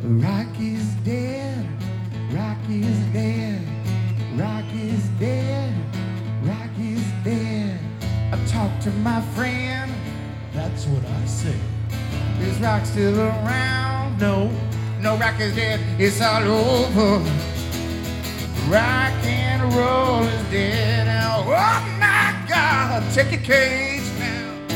Rock is dead, rock is dead, rock is dead, rock is dead. I talked to my friend, That's what I say. is rock still around? No, no, rock is dead, it's all over. Rock and roll is dead now. Oh my God, check your cage now.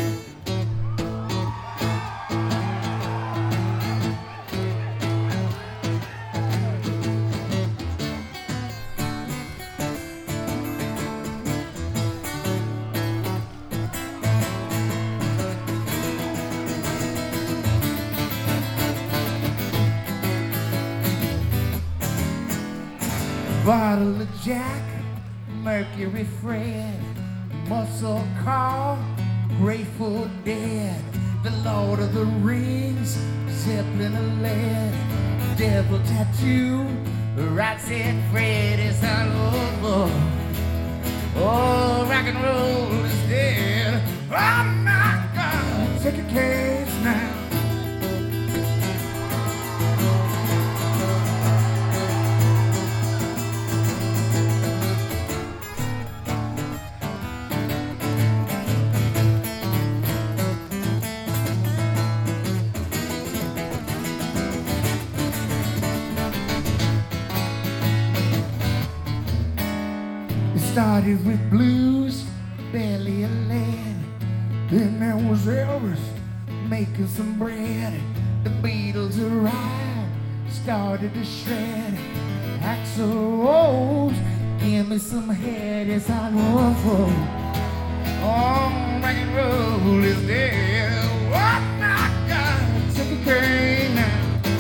Bottle of Jack, Mercury Fred, Muscle Car, Grateful Dead, The Lord of the Rings, Zeppelin of Lead, Devil Tattoo, Right Said Fred, it's all over. Oh, rock and roll is dead. Oh my God, take a case now. Started with blues, belly of lead. Then there was Elvis making some bread. The Beatles arrived, started to shred. Axl Rose, give me some head, it's all over. Oh, rock and roll is dead. Oh my God, take a cane now.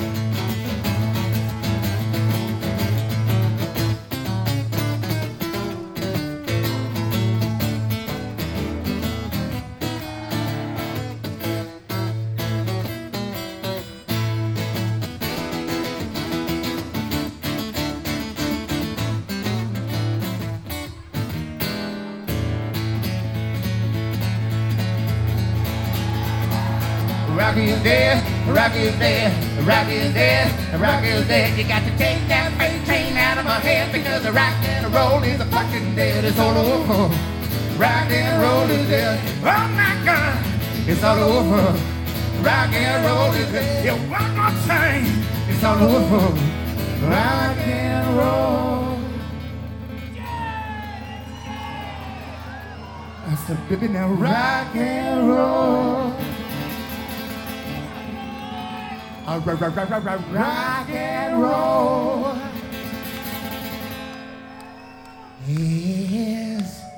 Rock is dead, rock is dead, rock is dead, rock is dead. You got to take that freight train out of my head because the rock and roll is a fucking dead. It's all over. Rock and roll is dead. Oh my God, it's all over. Rock and roll is dead. Yeah, one more time. It's all over. Rock and roll. I said, baby, now rock and roll. Rock and roll. Yes.